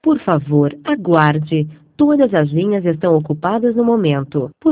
Por favor, aguarde. Todas as linhas estão ocupadas no momento.